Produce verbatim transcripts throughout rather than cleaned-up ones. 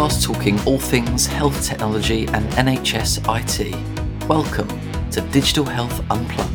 podcast talking all things health technology and N H S I T. Welcome to Digital Health Unplugged.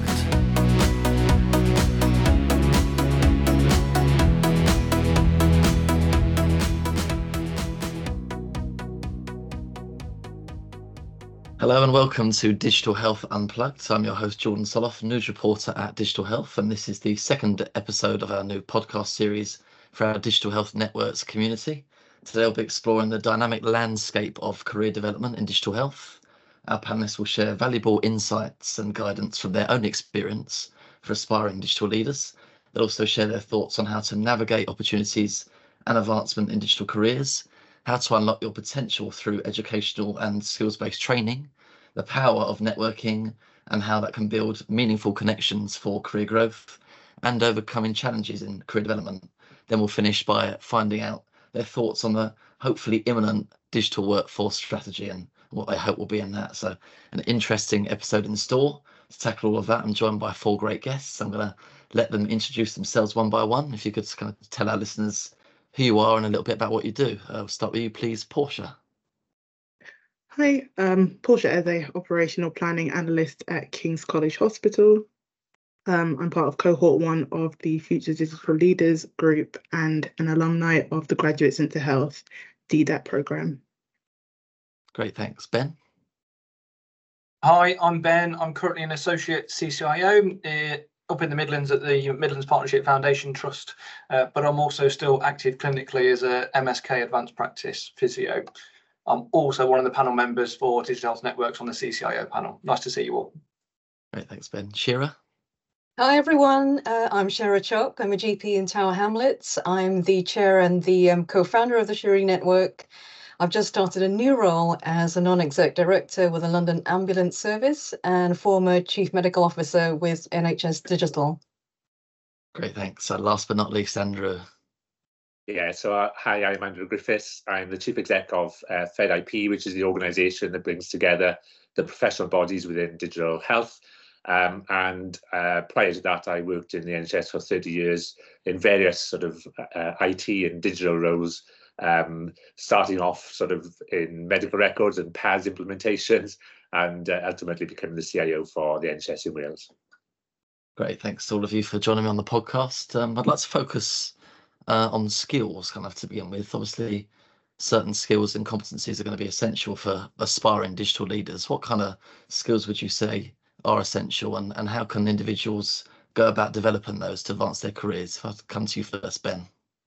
Hello and welcome to Digital Health Unplugged. I'm your host Jordan Soloff, news reporter at Digital Health, and this is the second episode of our new podcast series for our Digital Health Networks community. Today I'll be exploring the dynamic landscape of career development in digital health. Our panelists will share valuable insights and guidance from their own experience for aspiring digital leaders. They'll also share their thoughts on how to navigate opportunities and advancement in digital careers, how to unlock your potential through educational and skills-based training, the power of networking and how that can build meaningful connections for career growth, and overcoming challenges in career development. Then we'll finish by finding out their thoughts on the hopefully imminent digital workforce strategy and what they hope will be in that. So an interesting episode in store. To tackle all of that, I'm joined by four great guests. I'm going to let them introduce themselves one by one. If you could kind of tell our listeners who you are and a little bit about what you do. Uh, we'll start with you, please, Portia. Hi, um, Portia Eze, Operational Planning Analyst at King's College Hospital. Um, I'm part of cohort one of the Future Digital Leaders group and an alumni of the Graduates into Health D D A T programme. Great, thanks. Ben? Hi, I'm Ben. I'm currently an Associate C C I O uh, up in the Midlands at the Midlands Partnership Foundation Trust, uh, but I'm also still active clinically as a M S K Advanced Practice Physio. I'm also one of the panel members for Digital Health Networks on the C C I O panel. Nice to see you all. Great, thanks, Ben. Shira? Hi everyone, uh, I'm Shira Chock. I'm a G P in Tower Hamlets. I'm the chair and the um, co-founder of the Shiri Network. I've just started a new role as a non-exec director with the London Ambulance Service and former chief medical officer with N H S Digital. Great, thanks. And last but not least, Andrew. Yeah, so uh, hi, I'm Andrew Griffiths. I'm the chief exec of uh, FedIP, which is the organisation that brings together the professional bodies within digital health. Um, and uh, prior to that, I worked in the N H S for thirty years in various sort of uh, I T and digital roles, um, starting off sort of in medical records and P A S implementations, and uh, ultimately becoming the C I O for the N H S in Wales. Great, thanks to all of you for joining me on the podcast. Um, I'd like to focus uh, on skills kind of to begin with. Obviously, certain skills and competencies are going to be essential for aspiring digital leaders. What kind of skills would you say are essential, and, and how can individuals go about developing those to advance their careers? If I come to you first, Ben.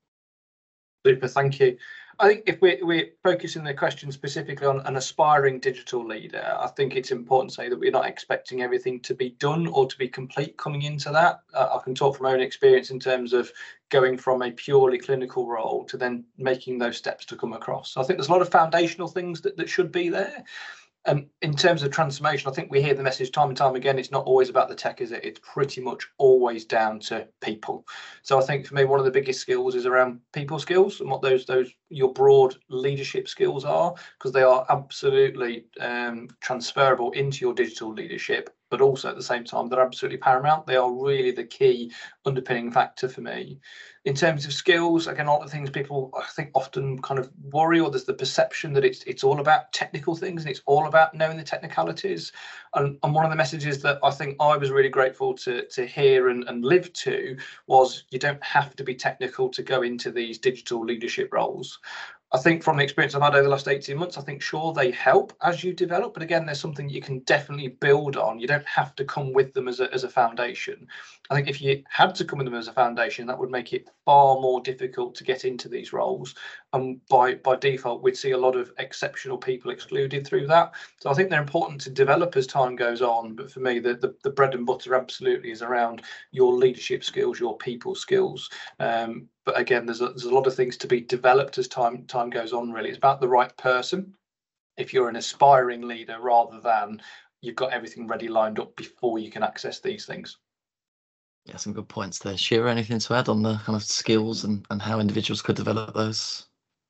Super, thank you. I think if we're, we're focusing the question specifically on an aspiring digital leader, I think it's important to say that we're not expecting everything to be done or to be complete coming into that. Uh, I can talk from my own experience in terms of going from a purely clinical role to then making those steps to come across. So I think there's a lot of foundational things that, that should be there. Um, in terms of transformation, I think we hear the message time and time again, it's not always about the tech, is it? It's pretty much always down to people. So I think for me, one of the biggest skills is around people skills and what those those your broad leadership skills are, because they are absolutely um, transferable into your digital leadership, but also at the same time, they're absolutely paramount. They are really the key underpinning factor for me. In terms of skills, again, a lot of things people, I think, often kind of worry, or there's the perception that it's it's all about technical things and it's all about knowing the technicalities. And, and one of the messages that I think I was really grateful to, to hear and, and live to was you don't have to be technical to go into these digital leadership roles. I think from the experience I've had over the last eighteen months, I think, sure, they help as you develop. But again, there's something you can definitely build on. You don't have to come with them as a, as a foundation. I think if you had to come with them as a foundation, that would make it far more difficult to get into these roles. And by, by default, we'd see a lot of exceptional people excluded through that. So I think they're important to develop as time goes on. But for me, the, the, the bread and butter absolutely is around your leadership skills, your people skills. Um, But again, there's a, there's a lot of things to be developed as time time goes on, really. It's about the right person. If you're an aspiring leader, rather than you've got everything ready lined up before you can access these things. Yeah, some good points there. Shira, anything to add on the kind of skills and, and how individuals could develop those?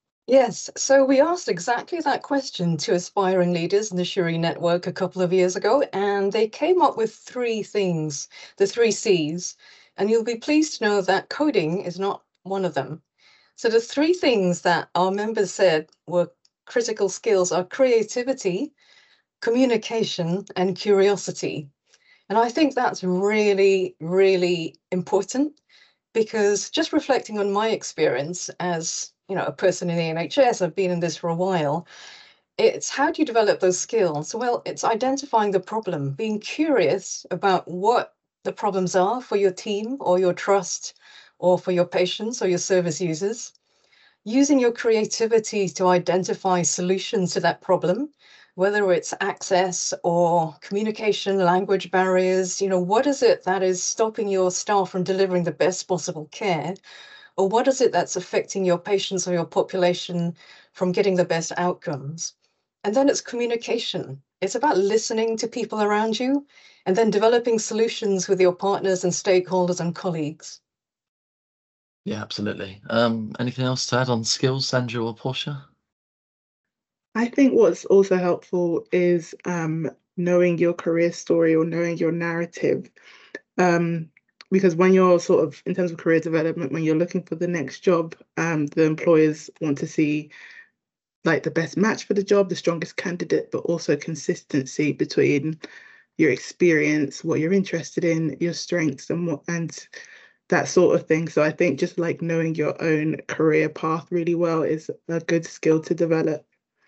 Yes, so we asked exactly that question to aspiring leaders in the Shiri Network a couple of years ago, and they came up with three things, the three C's. And you'll be pleased to know that coding is not one of them. So the three things that our members said were critical skills are creativity, communication, and curiosity. And I think that's really, really important, because just reflecting on my experience as, you know, a person in the N H S, I've been in this for a while. It's how do you develop those skills? Well, it's identifying the problem, being curious about what the problems are for your team or your trust or for your patients or your service users, using your creativity to identify solutions to that problem, whether it's access or communication, language barriers. You know, what is it that is stopping your staff from delivering the best possible care? Or what is it that's affecting your patients or your population from getting the best outcomes? And then it's communication. It's about listening to people around you and then developing solutions with your partners and stakeholders and colleagues. Yeah, absolutely. Um, anything else to add on skills, Sandra or Portia? I think what's also helpful is um, knowing your career story or knowing your narrative. Um, because when you're sort of, in terms of career development, when you're looking for the next job, um, the employers want to see like the best match for the job, the strongest candidate, but also consistency between your experience, what you're interested in, your strengths, and what and that sort of thing. So I think just like knowing your own career path really well is a good skill to develop.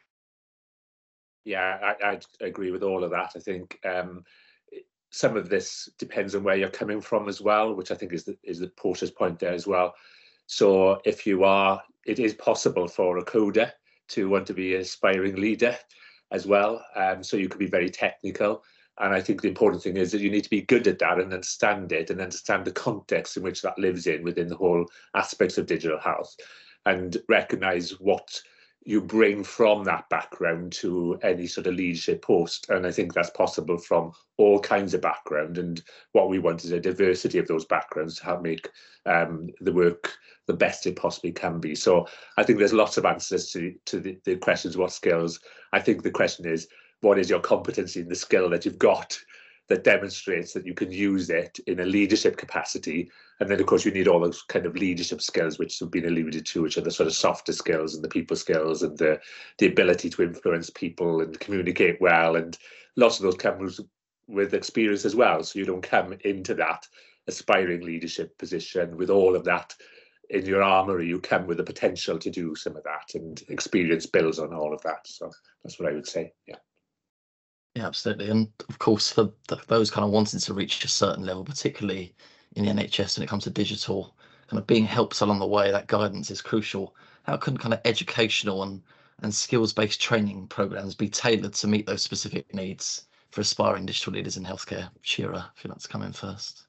Yeah, I, I agree with all of that. I think um, some of this depends on where you're coming from as well, which I think is the, is the Portia's point there as well. So if you are, it is possible for a coder to want to be an aspiring leader as well. Um, so you could be very technical. And I think the important thing is that you need to be good at that and understand it and understand the context in which that lives in within the whole aspects of digital health, and recognize what you bring from that background to any sort of leadership post. And I think that's possible from all kinds of background. And what we want is a diversity of those backgrounds to help make um, the work the best it possibly can be. So I think there's lots of answers to, to the, the questions, what skills. I think the question is, what is your competency in the skill that you've got that demonstrates that you can use it in a leadership capacity? And then, of course, you need all those kind of leadership skills, which have been alluded to, which are the sort of softer skills and the people skills and the, the ability to influence people and communicate well. And lots of those come with experience as well. So you don't come into that aspiring leadership position with all of that in your armory. You come with the potential to do some of that, and experience builds on all of that. So that's what I would say. Yeah. Yeah, absolutely. And of course, for the, those kind of wanting to reach a certain level, particularly in the N H S when it comes to digital, kind of being helped along the way, that guidance is crucial. How can kind of educational and, and skills-based training programs be tailored to meet those specific needs for aspiring digital leaders in healthcare? Shira, if you'd like to come in first.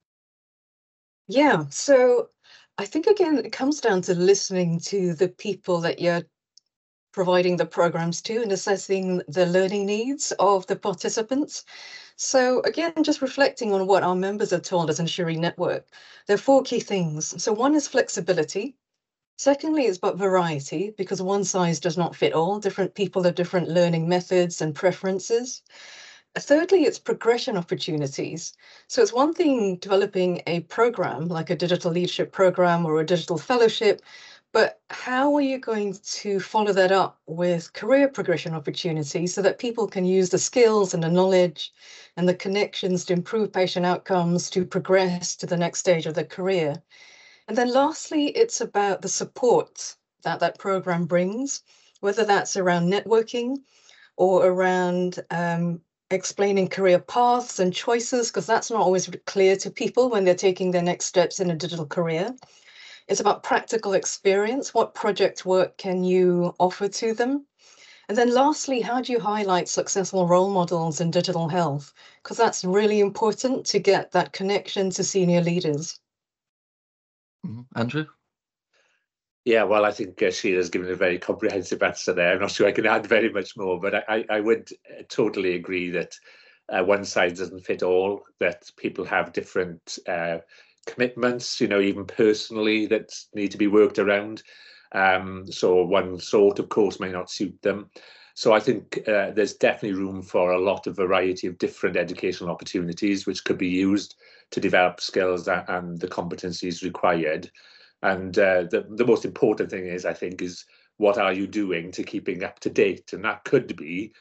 Yeah, so I think, again, it comes down to listening to the people that you're providing the programs to and assessing the learning needs of the participants. So again, just reflecting on what our members have told us in Shiri Network, there are four key things. So one is flexibility. Secondly, it's about variety, because one size does not fit all. Different people have different learning methods and preferences. Thirdly, it's progression opportunities. So it's one thing developing a program like a digital leadership program or a digital fellowship, but how are you going to follow that up with career progression opportunities so that people can use the skills and the knowledge and the connections to improve patient outcomes, to progress to the next stage of their career? And then lastly, it's about the support that that program brings, whether that's around networking or around um, explaining career paths and choices, because that's not always clear to people when they're taking their next steps in a digital career. It's about practical experience. What project work can you offer to them? And then lastly, how do you highlight successful role models in digital health? Because that's really important to get that connection to senior leaders. Mm-hmm. Andrew? Yeah, well, I think uh, Shira's given a very comprehensive answer there. I'm not sure I can add very much more, but I, I would totally agree that uh, one size doesn't fit all, that people have different uh, commitments, you know, even personally, that need to be worked around. Um, so one sort of course may not suit them. So I think uh, there's definitely room for a lot of variety of different educational opportunities which could be used to develop skills and the competencies required. And uh, the, the most important thing is, I think, is what are you doing to keeping up to date? And that could be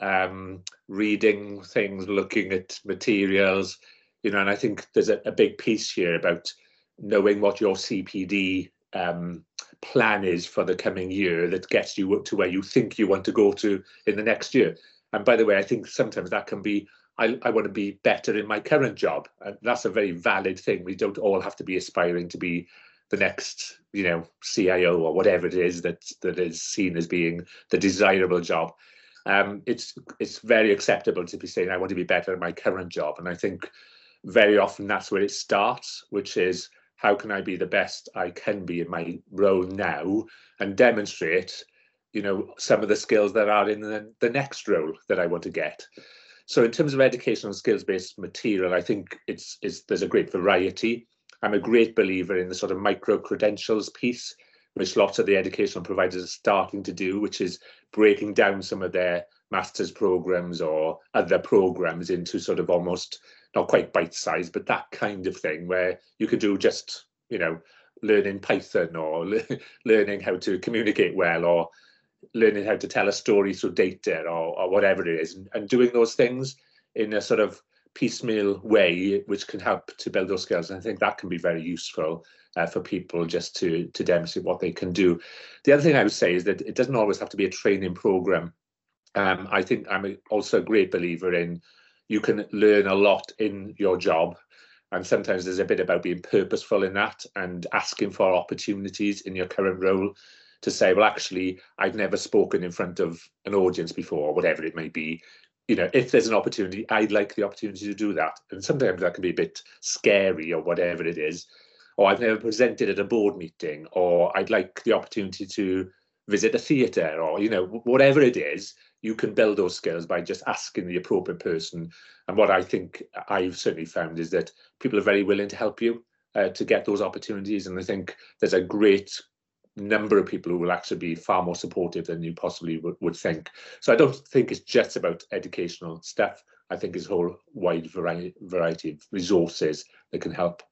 um, reading things, looking at materials, you know, and I think there's a, a big piece here about knowing what your C P D um, plan is for the coming year that gets you to where you think you want to go to in the next year. And by the way, I think sometimes that can be, I, I want to be better in my current job. And that's a very valid thing. We don't all have to be aspiring to be the next, you know, C I O or whatever it is that that is seen as being the desirable job. Um, it's it's very acceptable to be saying I want to be better at my current job, and I think very often that's where it starts, which is how can I be the best I can be in my role now and demonstrate, you know, some of the skills that are in the, the next role that I want to get. So in terms of educational skills-based material, I think it's, it's there's a great variety. I'm a great believer in the sort of micro-credentials piece, which lots of the educational providers are starting to do, which is breaking down some of their master's programs or other programs into sort of almost, not quite bite-sized, but that kind of thing where you can do just, you know, learning Python or le learning how to communicate well or learning how to tell a story through data or, or whatever it is, and, and doing those things in a sort of piecemeal way, which can help to build those skills. And I think that can be very useful uh, for people just to, to demonstrate what they can do. The other thing I would say is that it doesn't always have to be a training program. Um, I think I'm a, also a great believer in you can learn a lot in your job. And sometimes there's a bit about being purposeful in that and asking for opportunities in your current role to say, well, actually, I've never spoken in front of an audience before, or whatever it may be. You know, if there's an opportunity, I'd like the opportunity to do that. And sometimes that can be a bit scary or whatever it is. Or I've never presented at a board meeting, or I'd like the opportunity to visit a theatre, or, you know, whatever it is, you can build those skills by just asking the appropriate person. And what I think I've certainly found is that people are very willing to help you uh, to get those opportunities. And I think there's a great number of people who will actually be far more supportive than you possibly would, would think. So I don't think it's just about educational stuff. I think it's a whole wide variety, variety of resources that can help.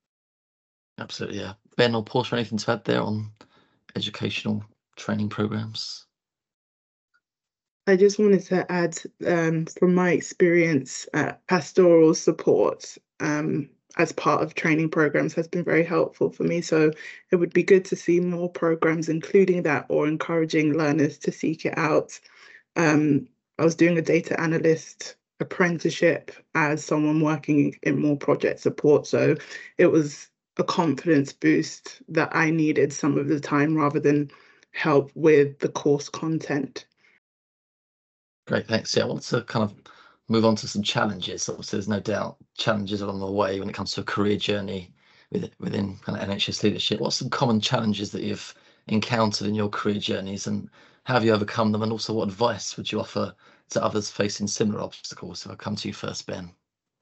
Absolutely, yeah. Ben or Portia, anything to add there on educational training programs? I just wanted to add, um, from my experience, uh, pastoral support um, as part of training programs has been very helpful for me. So it would be good to see more programs including that or encouraging learners to seek it out. Um, I was doing a data analyst apprenticeship as someone working in more project support. So it was a confidence boost that I needed some of the time rather than help with the course content. Great, thanks. Yeah, I want to kind of move on to some challenges. Obviously, there's no doubt challenges along the way when it comes to a career journey with, within kind of N H S leadership. What's some common challenges that you've encountered in your career journeys, and how have you overcome them? And also, what advice would you offer to others facing similar obstacles? So I'll come to you first, Ben.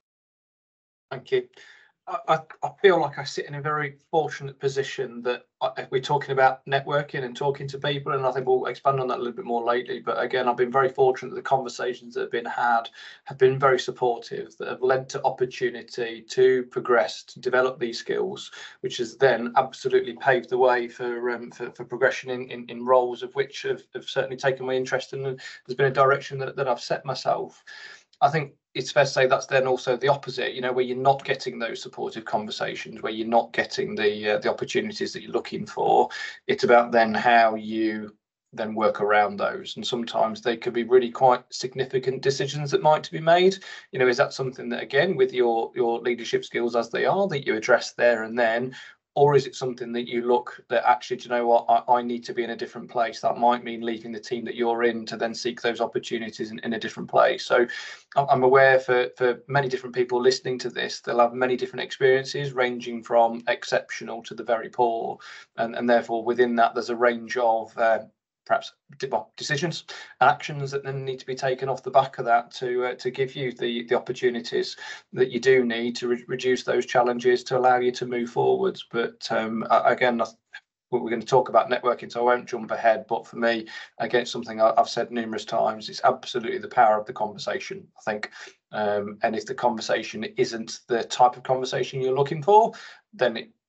Thank you. I, I feel like I sit in a very fortunate position that I, we're talking about networking and talking to people, and I think we'll expand on that a little bit more lately. But again, I've been very fortunate that the conversations that have been had have been very supportive, that have led to opportunity to progress, to develop these skills, which has then absolutely paved the way for um, for, for progression in, in, in roles of which have, have certainly taken my interest, and there's been a direction that, that I've set myself. I think it's fair to say that's then also the opposite, you know, where you're not getting those supportive conversations, where you're not getting the uh, the opportunities that you're looking for. It's about then how you then work around those. And sometimes they could be really quite significant decisions that might to be made. You know, is that something that, again, with your, your leadership skills as they are, that you address there and then? Or is it something that you look that actually, do you know what, I, I need to be in a different place? That might mean leaving the team that you're in to then seek those opportunities in, in a different place. So I'm aware for, for many different people listening to this, they'll have many different experiences ranging from exceptional to the very poor. And, and therefore within that, there's a range of uh, perhaps decisions and actions that then need to be taken off the back of that to uh, to give you the the opportunities that you do need to re reduce those challenges to allow you to move forwards. But um, again, we're going to talk about networking, so I won't jump ahead. But for me, again, it's something I've said numerous times. It's absolutely the power of the conversation, I think. Um, and if the conversation isn't the type of conversation you're looking for, then it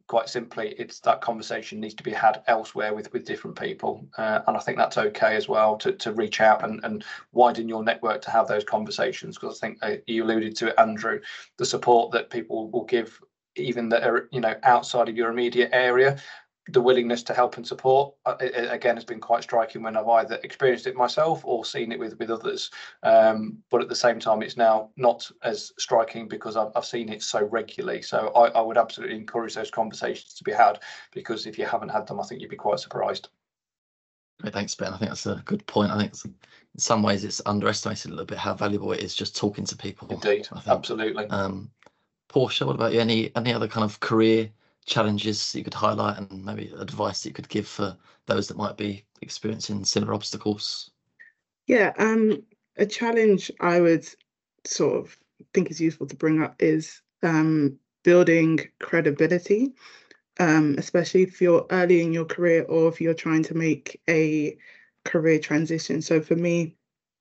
quite simply, it's that conversation needs to be had elsewhere with with different people, uh, and I think that's okay as well to to reach out and and widen your network to have those conversations, because I think uh, you alluded to it, Andrew, the support that people will give, even that are, you know, outside of your immediate area. The willingness to help and support, uh, it, again, has been quite striking when I've either experienced it myself or seen it with with others. Um, but at the same time, it's now not as striking because I've, I've seen it so regularly. So I, I would absolutely encourage those conversations to be had, because if you haven't had them, I think you'd be quite surprised. Great, thanks, Ben. I think that's a good point. I think it's, in some ways it's underestimated a little bit how valuable it is just talking to people. Indeed, I think. Absolutely. Um, Portia, what about you? Any any other kind of career challenges that you could highlight, and maybe advice that you could give for those that might be experiencing similar obstacles? Yeah, um, a challenge I would sort of think is useful to bring up is um, building credibility, um, especially if you're early in your career or if you're trying to make a career transition. So for me,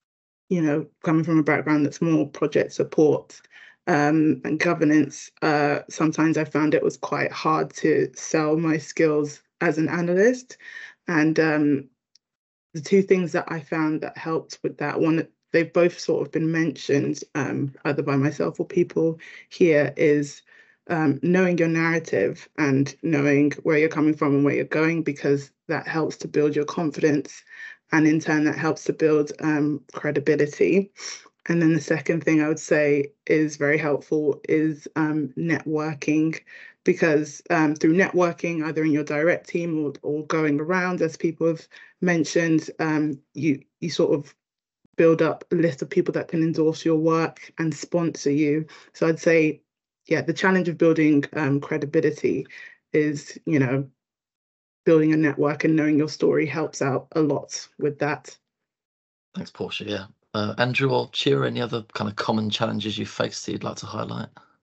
you know, coming from a background that's more project support um, and governance, uh, sometimes I found it was quite hard to sell my skills as an analyst. And um, the two things that I found that helped with that, one, they've both sort of been mentioned um, either by myself or people here, is um, knowing your narrative and knowing where you're coming from and where you're going, because that helps to build your confidence. And in turn, that helps to build um, credibility. And then the second thing I would say is very helpful is um, networking, because um, through networking, either in your direct team or, or going around, as people have mentioned, um, you you sort of build up a list of people that can endorse your work and sponsor you. So I'd say, yeah, the challenge of building um, credibility is, you know, building a network and knowing your story helps out a lot with that. Thanks, Portia. Yeah. Uh, Andrew or Chira, any other kind of common challenges you faced that you'd like to highlight?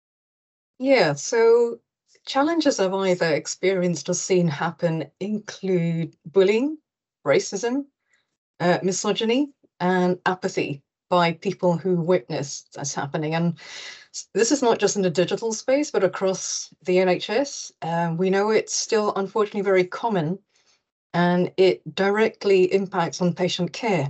Yeah, so challenges I've either experienced or seen happen include bullying, racism, uh, misogyny, and apathy by people who witness that's happening. And this is not just in the digital space, but across the N H S. Um, we know it's still unfortunately very common, and it directly impacts on patient care.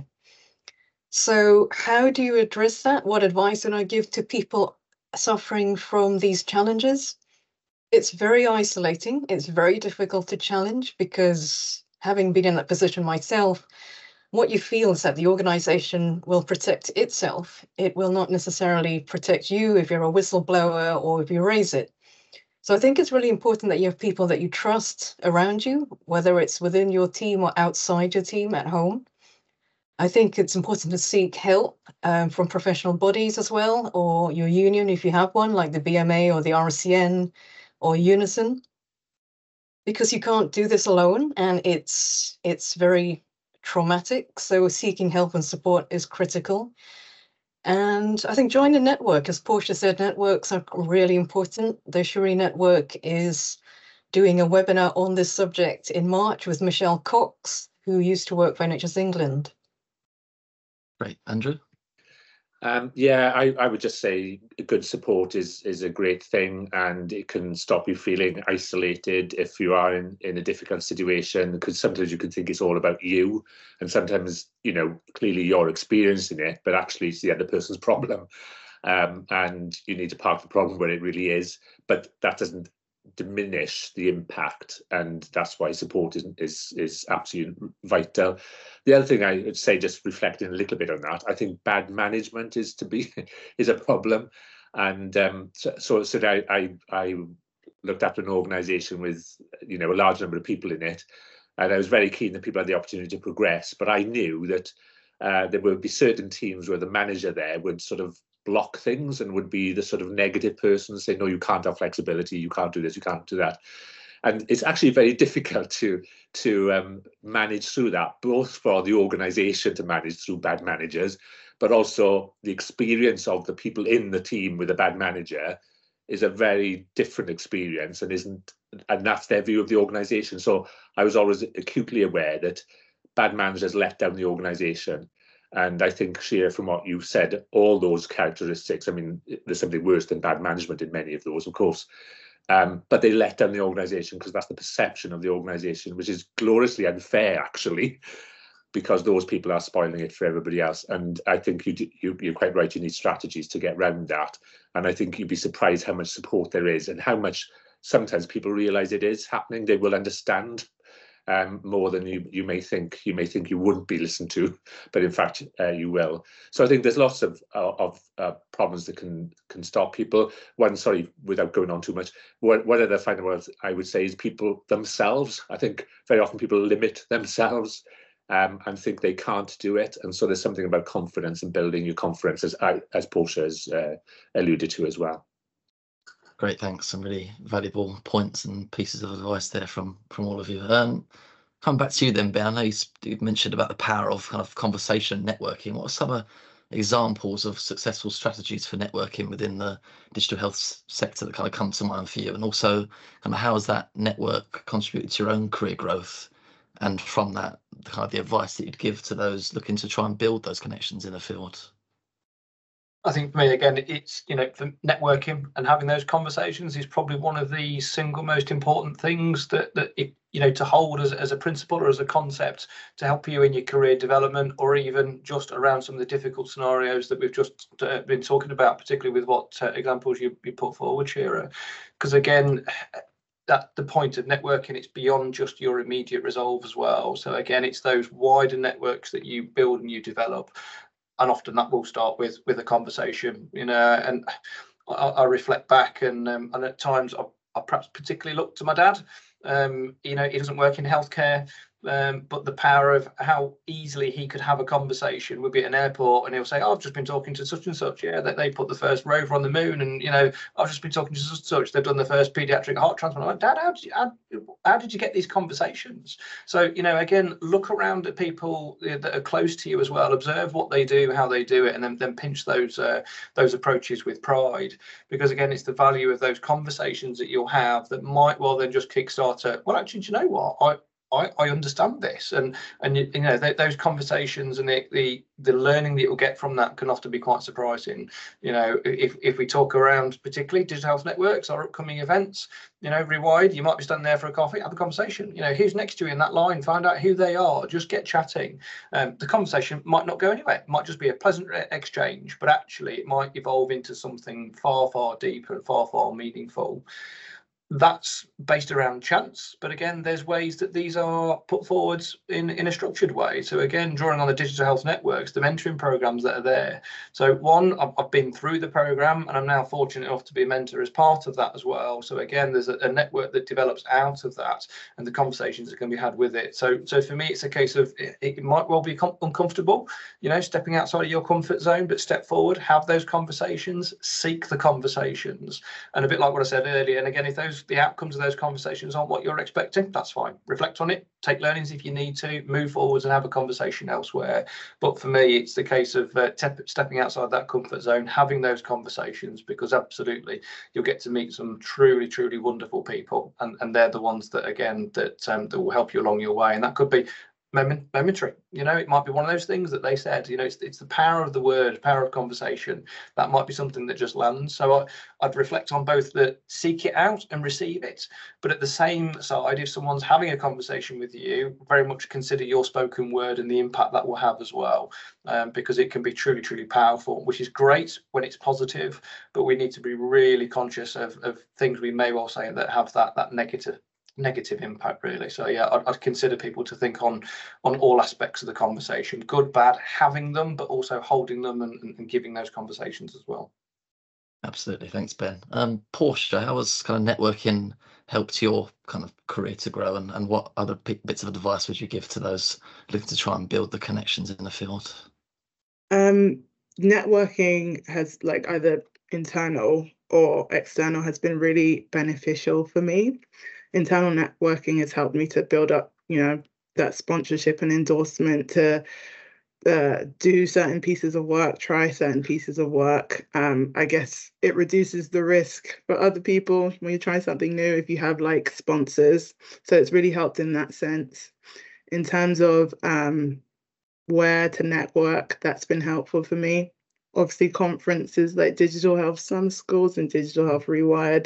So how do you address that? What advice would I give to people suffering from these challenges? It's very isolating. It's very difficult to challenge, because having been in that position myself, what you feel is that the organization will protect itself. It will not necessarily protect you if you're a whistleblower or if you raise it. So I think it's really important that you have people that you trust around you, whether it's within your team or outside your team at home. I think it's important to seek help um, from professional bodies as well, or your union if you have one, like the B M A or the R S C N or Unison, because you can't do this alone, and it's it's very traumatic. So seeking help and support is critical. And I think join a network, as Portia said, networks are really important. The Shuri Network is doing a webinar on this subject in March with Michelle Cox, who used to work for N H S England. Great. Andrew? Um, yeah, I, I would just say good support is is a great thing, and it can stop you feeling isolated if you are in, in a difficult situation, because sometimes you can think it's all about you, and sometimes, you know, clearly you're experiencing it, but actually it's the other person's problem. Um, and you need to park the problem where it really is, but that doesn't diminish the impact, and that's why support is is is absolutely vital. The other thing I would say, just reflecting a little bit on that, I think bad management is to be is a problem, and um, so so, so I, I I looked after an organisation with, you know, a large number of people in it, and I was very keen that people had the opportunity to progress, but I knew that uh, there would be certain teams where the manager there would sort of block things and would be the sort of negative person, say, no, you can't have flexibility, you can't do this, you can't do that. And it's actually very difficult to to um, manage through that, both for the organisation to manage through bad managers, but also the experience of the people in the team with a bad manager is a very different experience, and isn't, and that's their view of the organisation. So I was always acutely aware that bad managers let down the organisation. And I think, Shira, from what you've said, all those characteristics, I mean, there's something worse than bad management in many of those, of course. Um, but they let down the organisation because that's the perception of the organisation, which is gloriously unfair, actually, because those people are spoiling it for everybody else. And I think you, you, you're quite right, you need strategies to get around that. And I think you'd be surprised how much support there is and how much sometimes people realise it is happening. They will understand um, more than you, you may think. You may think you wouldn't be listened to, but in fact, uh, you will. So I think there's lots of, of uh, problems that can can stop people. One, sorry, without going on too much, one, one of the final words I would say is people themselves. I think very often people limit themselves um, and think they can't do it. And so there's something about confidence and building your confidence, as, as Portia has uh, alluded to as well. Great, thanks. Some really valuable points and pieces of advice there from from all of you. Um, come back to you then, Ben. I know you, you mentioned about the power of kind of conversation networking. What are some uh, examples of successful strategies for networking within the digital health sector that kind of come to mind for you? And also, kind of how has that network contributed to your own career growth? And from that, kind of the advice that you'd give to those looking to try and build those connections in the field. I think for me, again, it's, you know, for networking and having those conversations is probably one of the single most important things that, that it, you know, to hold as, as a principle or as a concept to help you in your career development, or even just around some of the difficult scenarios that we've just uh, been talking about, particularly with what uh, examples you, you put forward, Shira. Because again, that the point of networking, it's beyond just your immediate resolve as well. So again, it's those wider networks that you build and you develop. And often that will start with with a conversation, you know. And I, I reflect back, and um, and at times I, I perhaps particularly look to my dad. Um, you know, he doesn't work in healthcare, um, but the power of how easily he could have a conversation. We'll be at an airport and he'll say, oh, I've just been talking to such and such. Yeah, that they put the first rover on the moon, and you know, I've just been talking to such and such. They've done the first paediatric heart transplant. I'm like, Dad, how did you how, how did you get these conversations? So, you know, again, look around at people that are close to you as well. Observe what they do, how they do it, and then then pinch those uh, those approaches with pride. Because again, it's the value of those conversations that you'll have that might well then just kickstart a, well, actually, do you know what? I I, I understand this, and and you, you know th those conversations and the, the the learning that you'll get from that can often be quite surprising. You know, if if we talk around particularly digital health networks, our upcoming events, you know, Rewired, you might be standing there for a coffee, have a conversation. You know, who's next to you in that line? Find out who they are. Just get chatting. Um, the conversation might not go anywhere. It might just be a pleasant exchange, but actually it might evolve into something far far deeper and far far meaningful. That's based around chance, but again, there's ways that these are put forward in in a structured way. So again, drawing on the digital health networks, the mentoring programs that are there. So one, I've, I've been through the program, and I'm now fortunate enough to be a mentor as part of that as well. So again, there's a, a network that develops out of that, and the conversations that can be had with it. So so for me, it's a case of it, it might well be uncomfortable, you know, stepping outside of your comfort zone, but step forward, have those conversations, seek the conversations, and a bit like what I said earlier. And again, if those the outcomes of those conversations aren't what you're expecting, that's fine. Reflect on it, take learnings if you need to, move forwards and have a conversation elsewhere. But for me, it's the case of uh, stepping outside that comfort zone, having those conversations, because absolutely you'll get to meet some truly, truly wonderful people, and, and they're the ones that, again, that, um, that will help you along your way. And that could be momentary, you know, it might be one of those things that they said, you know, it's, it's the power of the word, power of conversation. That might be something that just lands. So I, I'd reflect on both the seek it out and receive it, but at the same side, if someone's having a conversation with you, very much consider your spoken word and the impact that will have as well, um, because it can be truly, truly powerful, which is great when it's positive, but we need to be really conscious of, of things we may well say that have that that negative negative impact, really. So yeah, I'd, I'd consider people to think on on all aspects of the conversation, good, bad, having them, but also holding them and, and giving those conversations as well. Absolutely, thanks, Ben. Um, Portia, how has kind of networking helped your kind of career to grow, and, and what other bits of advice would you give to those looking to try and build the connections in the field? Um, networking has, like, either internal or external, has been really beneficial for me. Internal networking has helped me to build up, you know, that sponsorship and endorsement to uh, do certain pieces of work, try certain pieces of work. Um, I guess it reduces the risk for other people when you try something new if you have like sponsors. So it's really helped in that sense. In terms of um, where to network, that's been helpful for me. Obviously, conferences like Digital Health Sun Schools and Digital Health Rewired,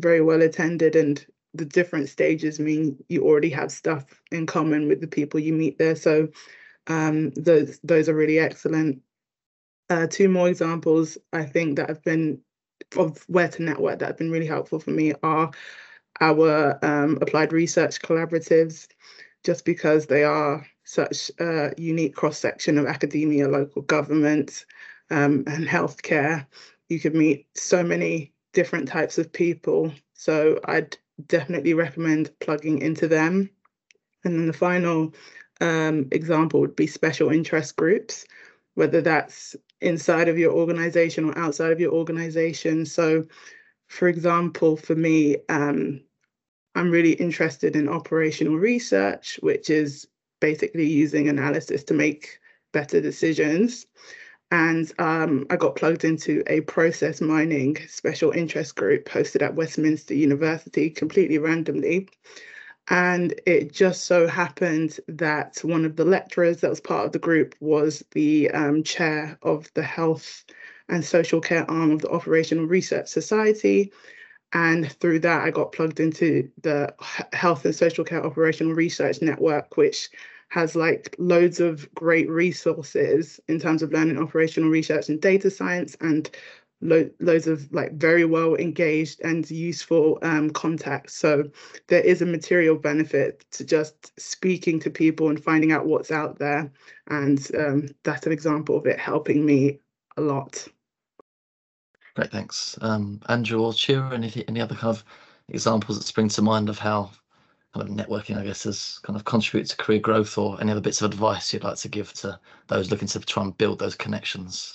very well attended, and the different stages mean you already have stuff in common with the people you meet there. So um, those those are really excellent. Uh, two more examples I think that have been of where to network that have been really helpful for me are our um, applied research collaboratives, just because they are such a unique cross-section of academia, local government, um, and healthcare. You could meet so many different types of people. So I'd definitely recommend plugging into them. And then the final um, example would be special interest groups, whether that's inside of your organization or outside of your organization. So, for example, for me, um, I'm really interested in operational research, which is basically using analysis to make better decisions. And um, I got plugged into a process mining special interest group hosted at Westminster University completely randomly. And it just so happened that one of the lecturers that was part of the group was the um, chair of the Health and Social Care arm of the Operational Research Society. And through that, I got plugged into the Health and Social Care Operational Research Network, which has like loads of great resources in terms of learning operational research and data science, and lo loads of like very well engaged and useful um, contacts. So there is a material benefit to just speaking to people and finding out what's out there. And um, that's an example of it helping me a lot. Great, thanks. Um, Andrew or Chira, any, any other kind of examples that spring to mind of how kind of networking, I guess, has kind of contributed to career growth, or any other bits of advice you'd like to give to those looking to try and build those connections?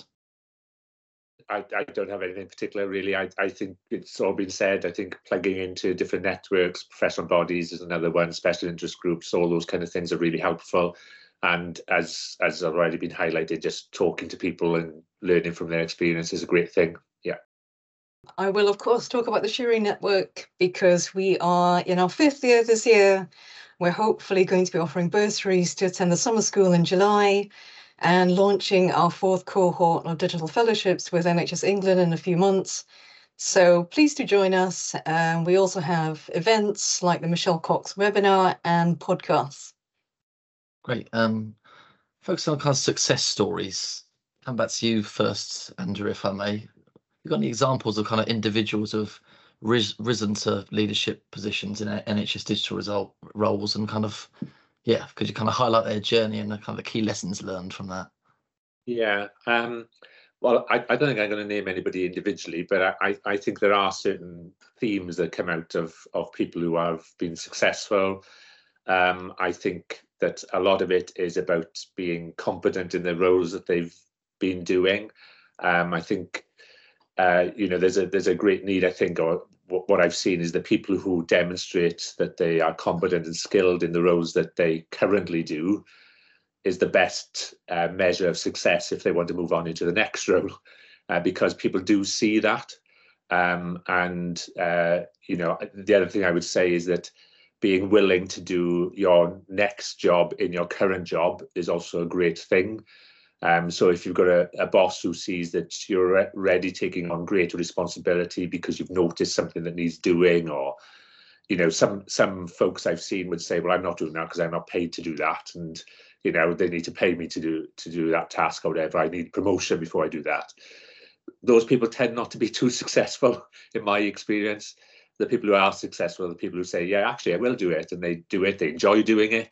I, I don't have anything particular, really. I, I think it's all been said. I think plugging into different networks, professional bodies is another one, special interest groups, all those kind of things are really helpful. And as as already been highlighted, just talking to people and learning from their experience is a great thing. Yeah. I will, of course, talk about the Shiri Network because we are in our fifth year this year. We're hopefully going to be offering bursaries to attend the summer school in July and launching our fourth cohort of digital fellowships with N H S England in a few months. So please do join us. Um, we also have events like the Michelle Cox webinar and podcasts. Great. Um, focus on kind of success stories. Come back to you first, Andrew, if I may. You got any examples of kind of individuals who have ris risen to leadership positions in N H S digital result roles, and kind of, yeah, could you kind of highlight their journey and the kind of the key lessons learned from that? Yeah. Um, well, I, I don't think I'm going to name anybody individually, but I, I think there are certain themes that come out of, of people who have been successful. Um, I think that a lot of it is about being competent in the roles that they've been doing. Um, I think, uh, you know, there's a there's a great need, I think, or what I've seen is the people who demonstrate that they are competent and skilled in the roles that they currently do is the best uh, measure of success if they want to move on into the next role, uh, because people do see that. Um, and, uh, you know, the other thing I would say is that being willing to do your next job in your current job is also a great thing. Um, so if you've got a, a boss who sees that you're already taking on greater responsibility because you've noticed something that needs doing, or, you know, some some folks I've seen would say, well, I'm not doing that because I'm not paid to do that. And, you know, they need to pay me to do to do that task or whatever. I need promotion before I do that. Those people tend not to be too successful, in my experience. The people who are successful are the people who say, yeah, actually, I will do it. And they do it. They enjoy doing it.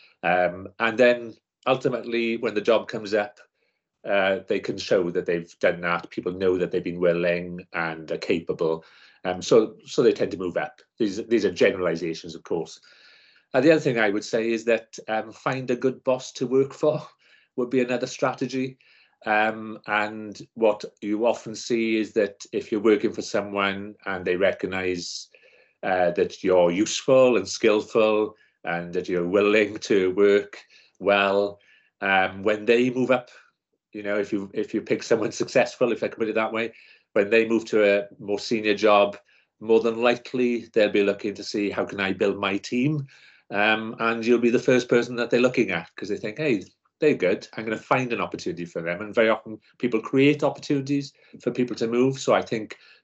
Um, and then ultimately, when the job comes up, uh, they can show that they've done that. People know that they've been willing and are capable. Um, so, so they tend to move up. These, these are generalizations, of course. Uh, the other thing I would say is that um, find a good boss to work for would be another strategy. Um, and what you often see is that if you're working for someone and they recognize uh, that you're useful and skillful and that you're willing to work well, um, when they move up, you know, if you if you pick someone successful, if I can put it that way, when they move to a more senior job, more than likely they'll be looking to see how can I build my team, um, and you'll be the first person that they're looking at because they think, hey, they're good. I'm going to find an opportunity for them. And very often people create opportunities for people to move. So I think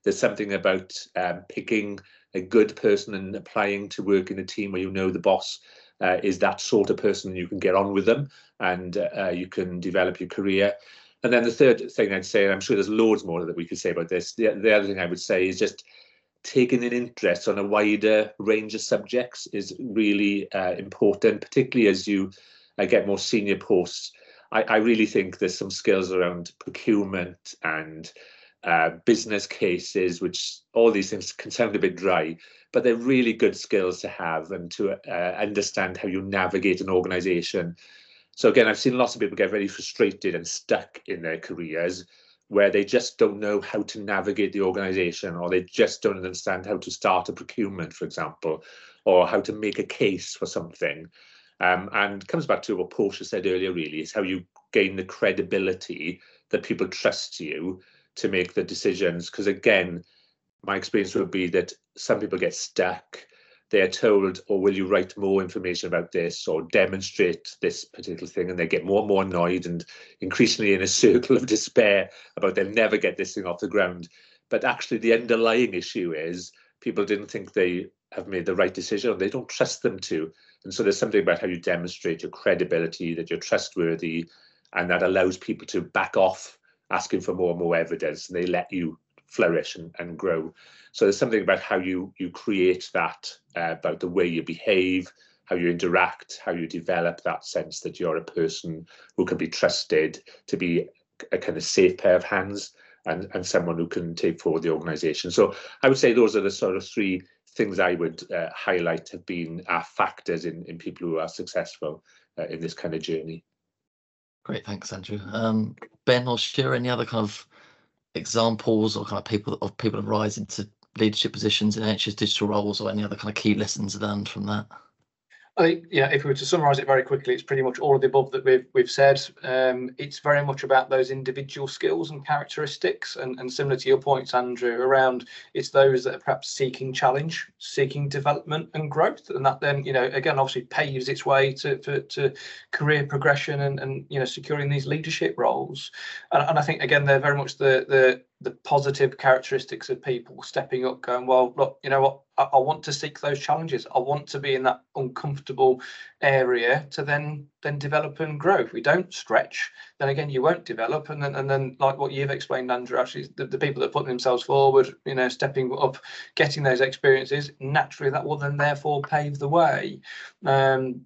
there's something about um, picking a good person and applying to work in a team where you know the boss uh, is that sort of person, you can get on with them and uh, you can develop your career. And then the third thing I'd say, and I'm sure there's loads more that we could say about this, the, the other thing I would say is just taking an interest on a wider range of subjects is really uh, important, particularly as you uh, get more senior posts. I, I really think there's some skills around procurement and uh, business cases, which all these things can sound a bit dry, but they're really good skills to have and to uh, understand how you navigate an organization. So again, I've seen lots of people get very frustrated and stuck in their careers where they just don't know how to navigate the organization, or they just don't understand how to start a procurement, for example, or how to make a case for something. Um, and it comes back to what Portia said earlier, really, is how you gain the credibility that people trust you to make the decisions. Because again, my experience would be that some people get stuck. They are told, or will you write more information about this or demonstrate this particular thing? And they get more and more annoyed and increasingly in a circle of despair about they'll never get this thing off the ground. But actually the underlying issue is people didn't think they have made the right decision, or they don't trust them to. And so there's something about how you demonstrate your credibility, that you're trustworthy, and that allows people to back off asking for more and more evidence, and they let you flourish and, and grow. So there's something about how you you create that, uh, about the way you behave, how you interact, how you develop that sense that you're a person who can be trusted to be a kind of safe pair of hands, and, and someone who can take forward the organisation. So I would say those are the sort of three things I would uh, highlight have been our factors in, in people who are successful uh, in this kind of journey. Great, thanks, Andrew. Um, Ben or Shira, any other kind of examples or kind of people of people that rise into leadership positions in N H S digital roles, or any other kind of key lessons learned from that? I think, yeah, if we were to summarise it very quickly, it's pretty much all of the above that we've we've said. Um, it's very much about those individual skills and characteristics, and, and similar to your points, Andrew, around it's those that are perhaps seeking challenge, seeking development and growth, and that then, you know, again, obviously paves its way to to, to career progression and and you know securing these leadership roles. And, and I think again they're very much the the the positive characteristics of people stepping up, going, well, look, you know what, I, I want to seek those challenges. I want to be in that uncomfortable area to then then develop and grow. If we don't stretch, then again, you won't develop. And then, and then like what you've explained, Andrew, actually, the, the people that put themselves forward, you know, stepping up, getting those experiences, naturally, that will then therefore pave the way. Um,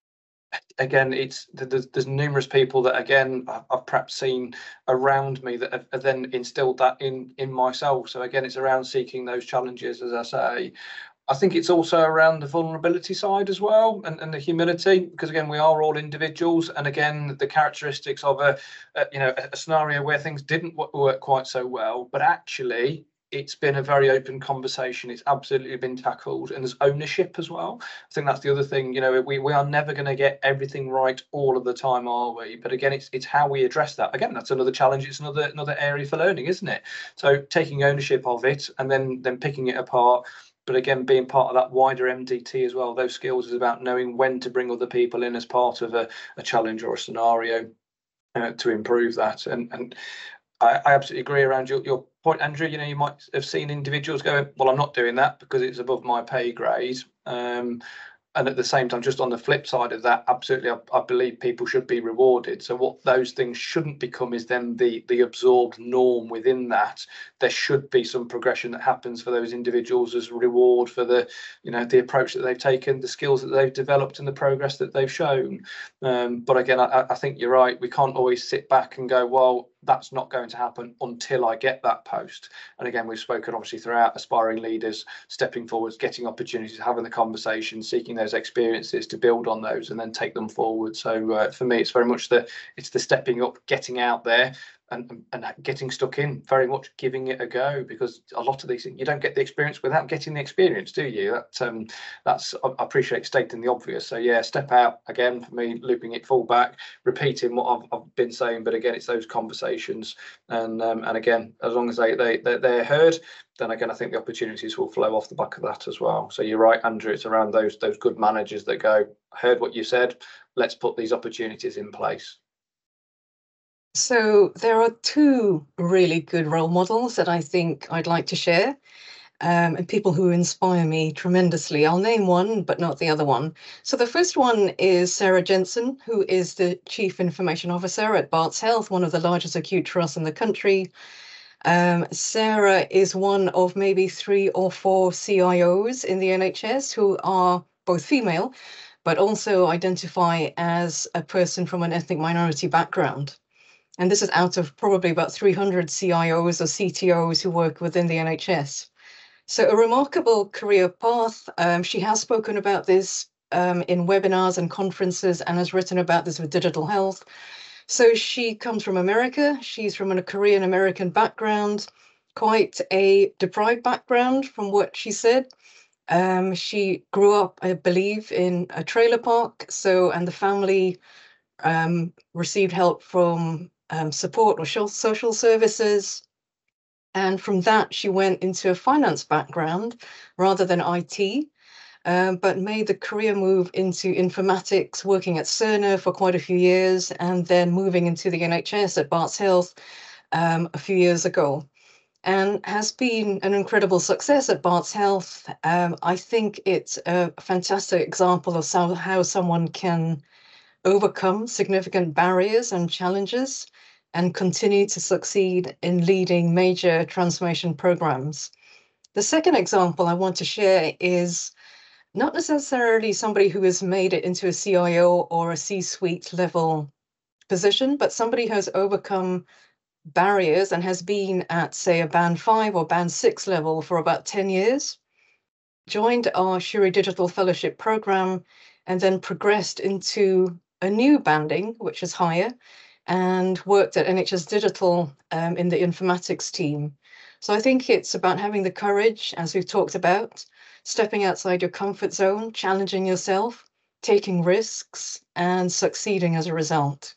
Again, it's there's, there's numerous people that again I've, I've perhaps seen around me that have, have then instilled that in in myself. So again, it's around seeking those challenges, as I say. I think it's also around the vulnerability side as well, and, and the humility, because again, we are all individuals, and again, the characteristics of a, a you know a scenario where things didn't work quite so well, but actually it's been a very open conversation. It's absolutely been tackled, and there's ownership as well. I think that's the other thing. You know, we, we are never going to get everything right all of the time, are we? But again, it's it's how we address that. Again, that's another challenge. It's another another area for learning, isn't it? So taking ownership of it and then then picking it apart. But again, being part of that wider M D T as well. Those skills is about knowing when to bring other people in as part of a, a challenge or a scenario uh, to improve that. And and I, I absolutely agree around your, your point, Andrew. You know, you might have seen individuals going, well, I'm not doing that because it's above my pay grade. Um, and at the same time, just on the flip side of that, absolutely, I, I believe people should be rewarded. So what those things shouldn't become is then the the absorbed norm within that. There should be some progression that happens for those individuals as reward for the, you know, the approach that they've taken, the skills that they've developed, and the progress that they've shown. Um, but again, I, I think you're right. We can't always sit back and go, well, that's not going to happen until I get that post. And again, we've spoken obviously throughout aspiring leaders, stepping forwards, getting opportunities, having the conversation, seeking those experiences to build on those and then take them forward. So uh, for me, it's very much the it's the stepping up, getting out there and, and getting stuck in, very much giving it a go, because a lot of these things, you don't get the experience without getting the experience, do you? That, um, that's, I appreciate stating the obvious. So yeah, step out, again, for me, looping it full back, repeating what I've, I've been saying, but again, it's those conversations. And um, and again, as long as they, they, they, they're heard, then again, I think the opportunities will flow off the back of that as well. So you're right, Andrew, it's around those, those good managers that go, I heard what you said, let's put these opportunities in place. So there are two really good role models that I think I'd like to share, um, and people who inspire me tremendously. I'll name one, but not the other one. So the first one is Sarah Jensen, who is the Chief Information Officer at Barts Health, one of the largest acute trusts in the country. Um, Sarah is one of maybe three or four C I Os in the N H S who are both female, but also identify as a person from an ethnic minority background. And this is out of probably about three hundred C I Os or C T Os who work within the N H S. So a remarkable career path. Um, she has spoken about this um, in webinars and conferences and has written about this with Digital Health. So she comes from America. She's from a Korean American background, quite a deprived background from what she said. Um, she grew up, I believe, in a trailer park. So, and the family um, received help from um, support or social services. And from that, she went into a finance background rather than I T. Um, but made the career move into informatics, working at Cerner for quite a few years, and then moving into the N H S at Barts Health um, a few years ago, and has been an incredible success at Barts Health. Um, I think it's a fantastic example of some, how someone can overcome significant barriers and challenges and continue to succeed in leading major transformation programs. The second example I want to share is not necessarily somebody who has made it into a C I O or a C-suite level position, but somebody who has overcome barriers and has been at, say, a band five or band six level for about ten years, joined our Shuri Digital Fellowship program, and then progressed into a new banding, which is higher, and worked at N H S Digital um, in the informatics team. So I think it's about having the courage, as we've talked about, stepping outside your comfort zone, challenging yourself, taking risks, and succeeding as a result.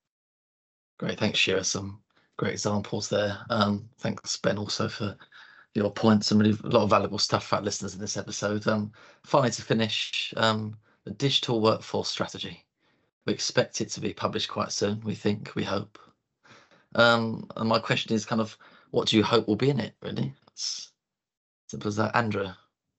Great, thanks, Shira. Some great examples there. Um, thanks, Ben, also for your points and really a lot of valuable stuff for our listeners in this episode. Um, finally, to finish, um, the digital workforce strategy. We expect it to be published quite soon, we think, we hope. Um, and my question is kind of, what do you hope will be in it, really? It's simple as that. Andrea?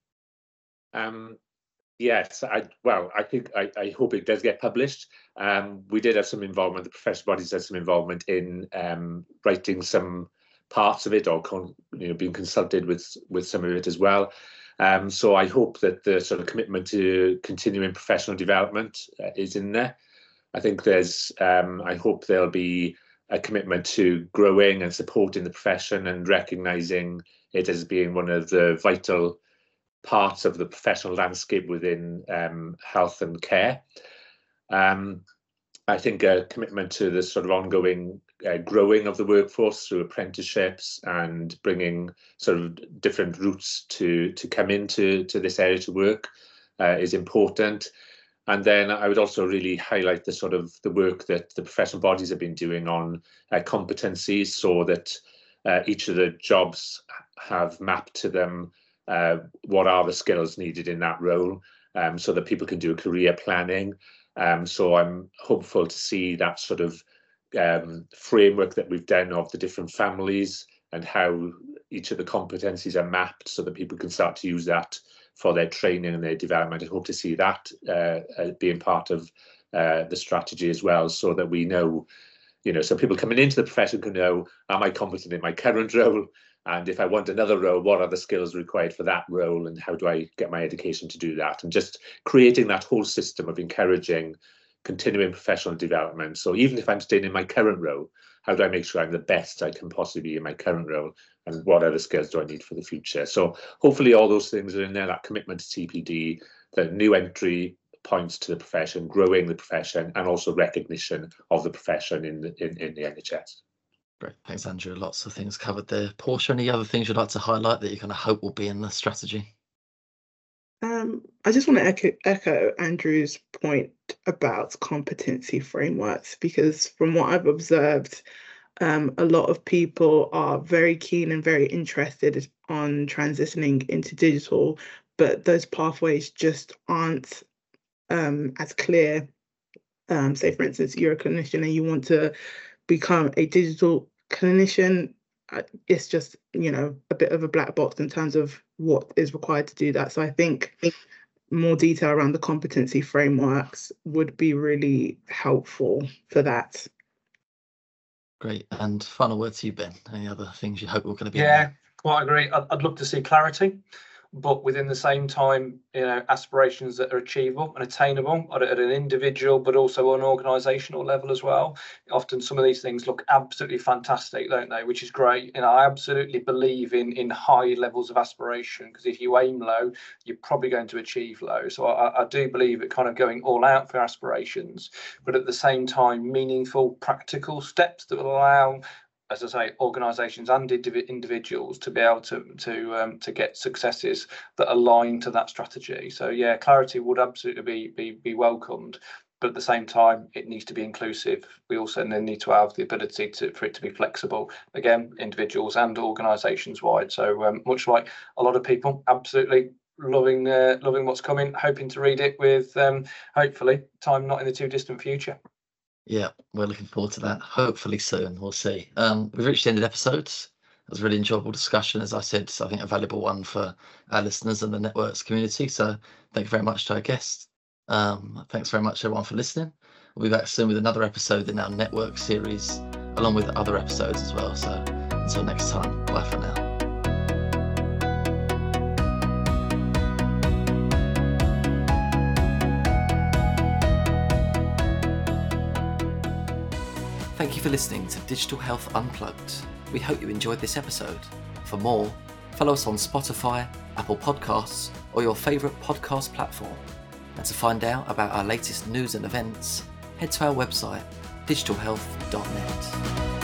Um, yes, I, well, I think I, I hope it does get published. Um, we did have some involvement, the professional bodies had some involvement in um, writing some parts of it, or con, you know, being consulted with, with some of it as well. Um, so I hope that the sort of commitment to continuing professional development uh, is in there. I think there's, um, I hope there'll be a commitment to growing and supporting the profession and recognising it as being one of the vital parts of the professional landscape within um, health and care. Um, I think a commitment to the sort of ongoing uh, growing of the workforce through apprenticeships and bringing sort of different routes to to come into to this area to work uh, is important. And then I would also really highlight the sort of the work that the professional bodies have been doing on uh, competencies, so that uh, each of the jobs have mapped to them uh, what are the skills needed in that role, um, so that people can do career planning. Um, so I'm hopeful to see that sort of um, framework that we've done of the different families and how each of the competencies are mapped, so that people can start to use that for their training and their development. I hope to see that uh, being part of uh, the strategy as well, so that we know, you know, so people coming into the profession can know, am I competent in my current role? And if I want another role, what are the skills required for that role? And how do I get my education to do that? And just creating that whole system of encouraging continuing professional development. So even if I'm staying in my current role, how do I make sure I'm the best I can possibly be in my current role? And what other skills do I need for the future? So hopefully all those things are in there, that commitment to T P D, the new entry points to the profession, growing the profession, and also recognition of the profession in the, in, in the N H S. Great, thanks, Andrew. Lots of things covered there. Portia, any other things you'd like to highlight that you kind of hope will be in the strategy? Um, I just want to echo, echo Andrew's point about competency frameworks, because from what I've observed, um, a lot of people are very keen and very interested on transitioning into digital, but those pathways just aren't um, as clear. Um, say, for instance, you're a clinician and you want to become a digital clinician, it's just, you know, a bit of a black box in terms of what is required to do that. So I think more detail around the competency frameworks would be really helpful for that. Great. And final word to you, Ben. Any other things you hope we're going to be? Yeah, quite agree. I'd, I'd love to see clarity, but within the same time, you know, aspirations that are achievable and attainable at, at an individual, but also on an organisational level as well. Often some of these things look absolutely fantastic, don't they? Which is great. And I absolutely believe in in high levels of aspiration, because if you aim low, you're probably going to achieve low. So I, I do believe it kind of going all out for aspirations, but at the same time, meaningful, practical steps that will allow, as I say, organisations and indiv- individuals to be able to to um, to get successes that align to that strategy. So yeah, clarity would absolutely be be be welcomed, but at the same time, it needs to be inclusive. We also then need to have the ability to for it to be flexible. Again, individuals and organisations wide. So um, much like a lot of people, absolutely loving uh, loving what's coming, hoping to read it with um, hopefully time not in the too distant future. Yeah, we're looking forward to that. Hopefully soon. We'll see. Um, we've reached the end of the episode. It was a really enjoyable discussion, as I said. I think a valuable one for our listeners and the networks community. So thank you very much to our guests. Um, thanks very much, everyone, for listening. We'll be back soon with another episode in our network series, along with other episodes as well. So until next time, bye for now. Thank you for listening to Digital Health Unplugged. We hope you enjoyed this episode. For more, follow us on Spotify, Apple Podcasts, or your favourite podcast platform. And to find out about our latest news and events, head to our website, digital health dot net.